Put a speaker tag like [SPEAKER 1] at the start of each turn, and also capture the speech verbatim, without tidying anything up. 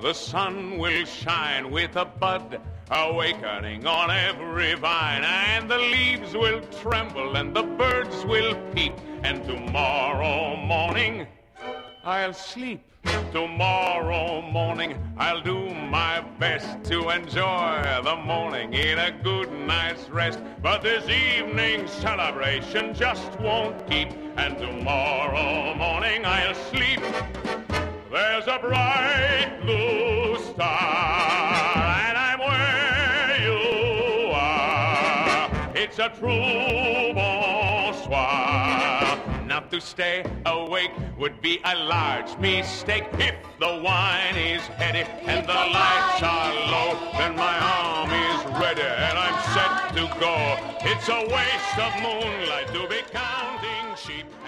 [SPEAKER 1] the sun will shine with a bud awakening on every vine, and the leaves will tremble and the birds will peep, and tomorrow morning I'll sleep. Tomorrow morning I'll do my best to enjoy the morning in a good night's rest. But this evening's celebration just won't keep, and tomorrow morning I'll sleep. There's a bright blue star, and I'm where you are. It's a true bonsoir. Not to stay awake would be a large mistake. If the wine is heady and the lights are low, then my arm is ready and I'm set to go. It's a waste of moonlight to be counting sheep.